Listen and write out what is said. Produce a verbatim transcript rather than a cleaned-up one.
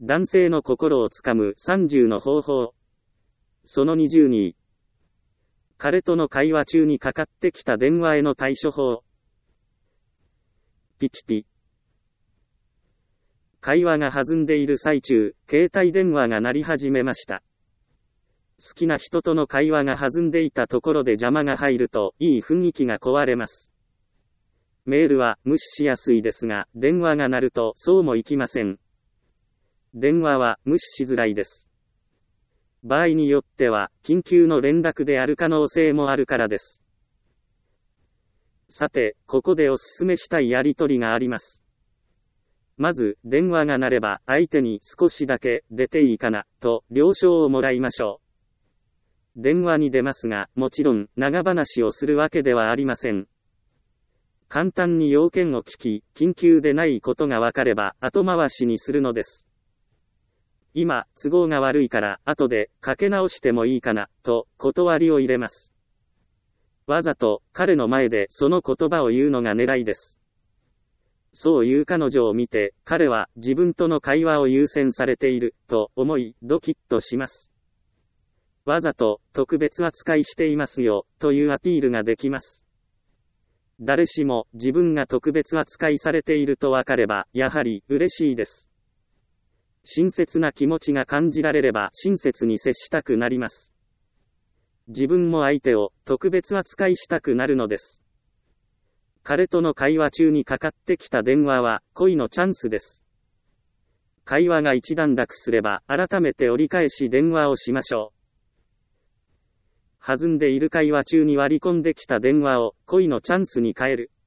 男性の心をつかむさんじゅうの方法。そのにじゅうに。彼との会話中にかかってきた電話への対処法。ピキティ。会話が弾んでいる最中、携帯電話が鳴り始めました。好きな人との会話が弾んでいたところで邪魔が入ると、いい雰囲気が壊れます。メールは無視しやすいですが、電話が鳴るとそうもいきません。電話は無視しづらいです。場合によっては、緊急の連絡である可能性もあるからです。さて、ここでおすすめしたいやりとりがあります。まず、電話が鳴れば、相手に少しだけ出ていいかな、と了承をもらいましょう。電話に出ますが、もちろん、長話をするわけではありません。簡単に要件を聞き、緊急でないことがわかれば、後回しにするのです。今、都合が悪いから、後で、かけ直してもいいかな、と、断りを入れます。わざと、彼の前でその言葉を言うのが狙いです。そういう彼女を見て、彼は自分との会話を優先されている、と思い、ドキッとします。わざと、特別扱いしていますよ、というアピールができます。誰しも、自分が特別扱いされているとわかれば、やはり、嬉しいです。親切な気持ちが感じられれば、親切に接したくなります。自分も相手を、特別扱いしたくなるのです。彼との会話中にかかってきた電話は、恋のチャンスです。会話が一段落すれば、改めて折り返し電話をしましょう。弾んでいる会話中に割り込んできた電話を、恋のチャンスに変える。